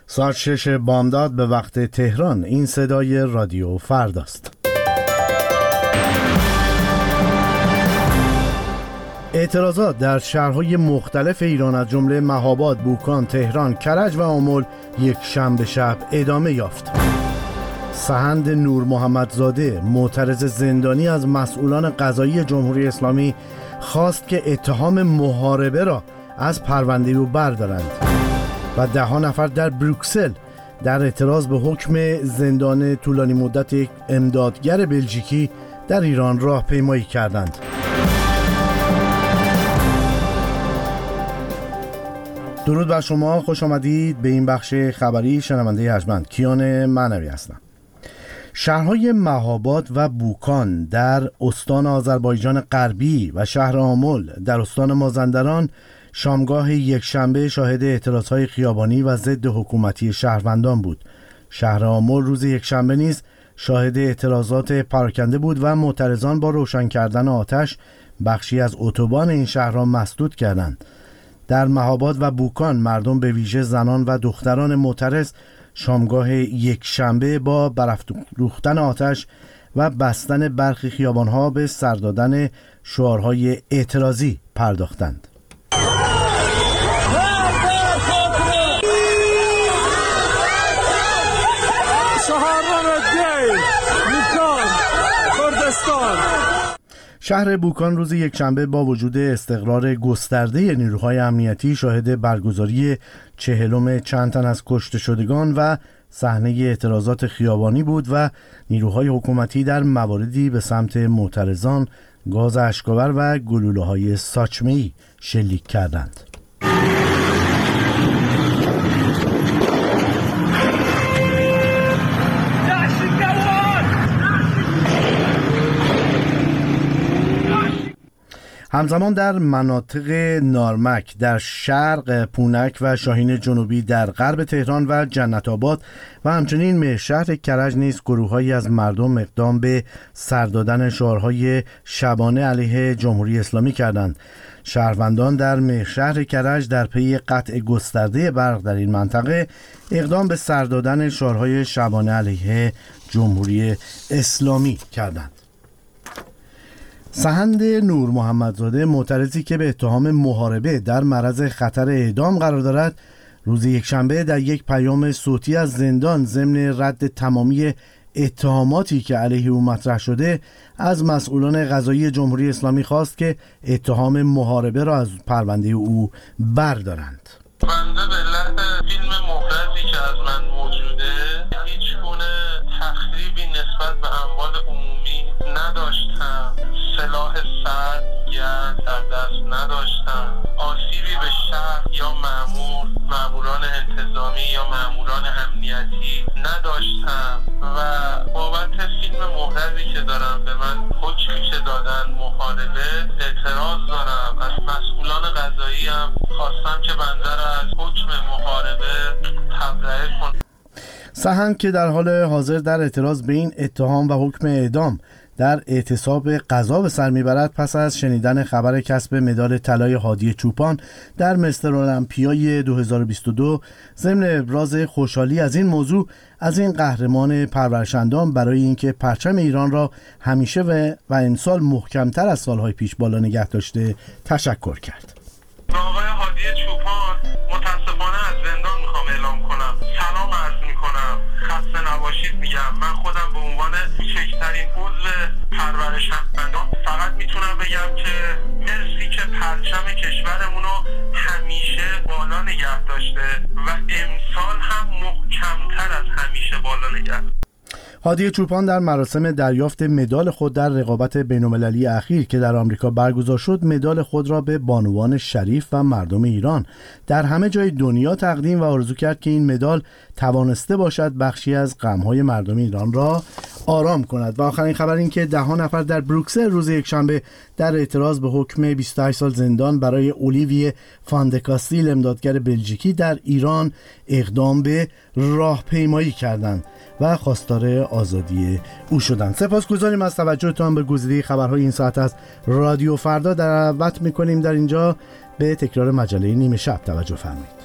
ساعت 6 بامداد به وقت تهران. این صدای رادیو فرداست. اعتراضات در شهرهای مختلف ایران از جمله مهاباد، بوکان، تهران، کرج و آمل یک شنبه شب ادامه یافت. سهند نور محمدزاده، معترض زندانی، از مسئولان قضایی جمهوری اسلامی خواست که اتهام محاربه را از پرونده او بردارند و 10 نفر در بروکسل در اعتراض به حکم زندان طولانی مدت یک امدادگر بلژیکی در ایران راهپیمایی کردند. درود بر شما، خوش آمدید به این بخش خبری. شنونده ارجمند کیان معنوی هستم. شهرهای مهاباد و بوکان در استان آذربایجان غربی و شهر آمل در استان مازندران شامگاه یکشنبه شاهد اعتراضهای خیابانی و ضد حکومتی شهروندان بود. شهر آمل روز یکشنبه نیز شاهد اعتراضات پراکنده بود و معترضان با روشن کردن آتش بخشی از اتوبان این شهر را مسدود کردند. در مهاباد و بوکان مردم به ویژه زنان و دختران معترض شامگاه یکشنبه با برافروختن آتش و بستن برخی خیابانها به سر دادن شعارهای اعتراضی پرداختند. شهر بوکان روز یکشنبه با وجود استقرار گسترده نیروهای امنیتی شاهد برگزاری 40 چند تن از کشته شدگان و صحنه اعتراضات خیابانی بود و نیروهای حکومتی در مواردی به سمت معترضان گاز اشک‌آور و گلوله‌های ساچمه‌ای شلیک کردند. همزمان در مناطق نارمک در شرق، پونک و شاهین جنوبی در غرب تهران و جنت آباد و همچنین مهرشهر کرج نیز گروه‌هایی از مردم اقدام به سر دادن شعارهای شبانه علیه جمهوری اسلامی کردند. شهروندان در مهرشهر کرج در پی قطع گسترده برق در این منطقه اقدام به سر دادن شعارهای شبانه علیه جمهوری اسلامی کردند. سهند نور محمدزاده، معترضی که به اتهام محاربه در معرض خطر اعدام قرار دارد، روز یکشنبه در یک پیام صوتی از زندان ضمن رد تمامی اتهاماتی که علیه او مطرح شده از مسئولان قضایی جمهوری اسلامی خواست که اتهام محاربه را از پرونده او بردارند. بنده به علت فیلم محرزی که از من موجوده هیچ گونه تخریبی نسبت به اموال عمومی نداشتم، سلاح سرد گرد در دست نداشتم، آسیبی به شهر یا ماموران انتظامی یا ماموران امنیتی نداشتم و بابت فیلم محرزی که دارم به من حکمی که دادن محاربه اعتراض دارم. از مسئولان قضایی هم خواستم که بنده را از حکم محاربه تبرئه کنم. سهند که در حال حاضر در اعتراض به این اتهام و حکم اعدام در اعتصاب قضا به سر میبرد، پس از شنیدن خبر کسب مدال طلای هادی چوپان در مستر المپیای 2022 ضمن ابراز خوشحالی از این موضوع از این قهرمان پرورش‌اندام برای اینکه پرچم ایران را همیشه و امسال محکمتر از سالهای پیش بالا نگه داشته تشکر کرد. آقای هادی چوپان، متاسفانه از زندان میخوام اعلام کنم. سلام عرض میکنم، خسته نباشید میگم. من خودم به عنوان کوچکترین عضو پرورش‌اندام فقط میتونم بگم که مرسی که پرچم کشورمون رو همیشه بالا نگه داشته و امسال هم محکمتر از همیشه بالا نگه. هادی چوپان در مراسم دریافت مدال خود در رقابت بین‌المللی اخیر که در آمریکا برگزار شد، مدال خود را به بانوان شریف و مردم ایران در همه جای دنیا تقدیم و آرزو کرد که این مدال توانسته باشد بخشی از غم‌های مردم ایران را آرام کند. و آخرین خبر این که 10 نفر در بروکسل روز یکشنبه در اعتراض به حکم 28 سال زندان برای اولیویه فاندکاستیل، امدادگر بلژیکی در ایران، اقدام به راهپیمایی کردند و خواستار آزادی او شدند. سپاسگزاریم از توجهتان به گزیده خبرهای این ساعت از رادیو فردا. دعوت می‌کنیم در اینجا به تکرار مجله نیمه شب توجه فرمایید.